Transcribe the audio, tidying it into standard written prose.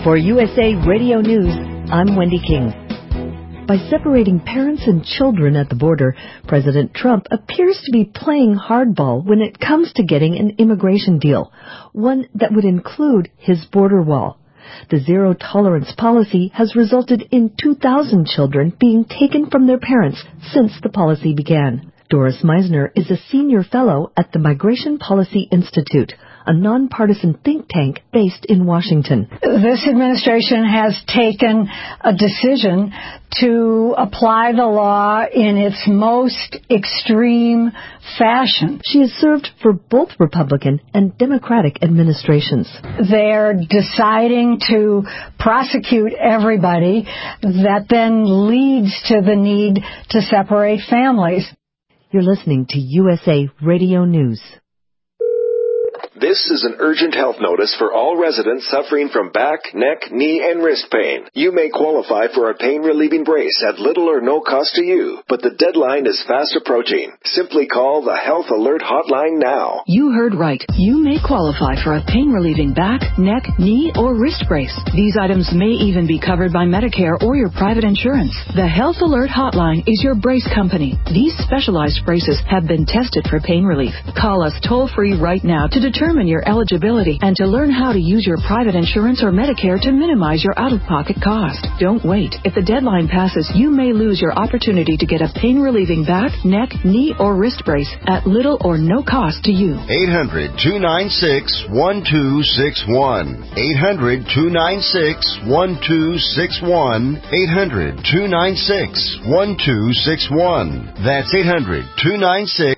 For USA Radio News, I'm Wendy King. By separating parents and children at the border, President Trump appears to be playing hardball when it comes to getting an immigration deal, one that would include his border wall. The zero-tolerance policy has resulted in 2,000 children being taken from their parents since the policy began. Doris Meisner is a senior fellow at the Migration Policy Institute, a nonpartisan think tank based in Washington. This administration has taken a decision to apply the law in its most extreme fashion. She has served for both Republican and Democratic administrations. They're deciding to prosecute everybody. That then leads to the need to separate families. You're listening to USA Radio News. This is an urgent health notice for all residents suffering from back, neck, knee, and wrist pain. You may qualify for a pain-relieving brace at little or no cost to you, but the deadline is fast approaching. Simply call the Health Alert Hotline now. You heard right. You may qualify for a pain-relieving back, neck, knee, or wrist brace. These items may even be covered by Medicare or your private insurance. The Health Alert Hotline is your brace company. These specialized braces have been tested for pain relief. Call us toll-free right now to determine your eligibility and to learn how to use your private insurance or Medicare to minimize your out-of-pocket cost. Don't wait. If the deadline passes, you may lose your opportunity to get a pain-relieving back, neck, knee, or wrist brace at little or no cost to you. 800-296-1261. 800-296-1261. 800-296-1261. That's 800-296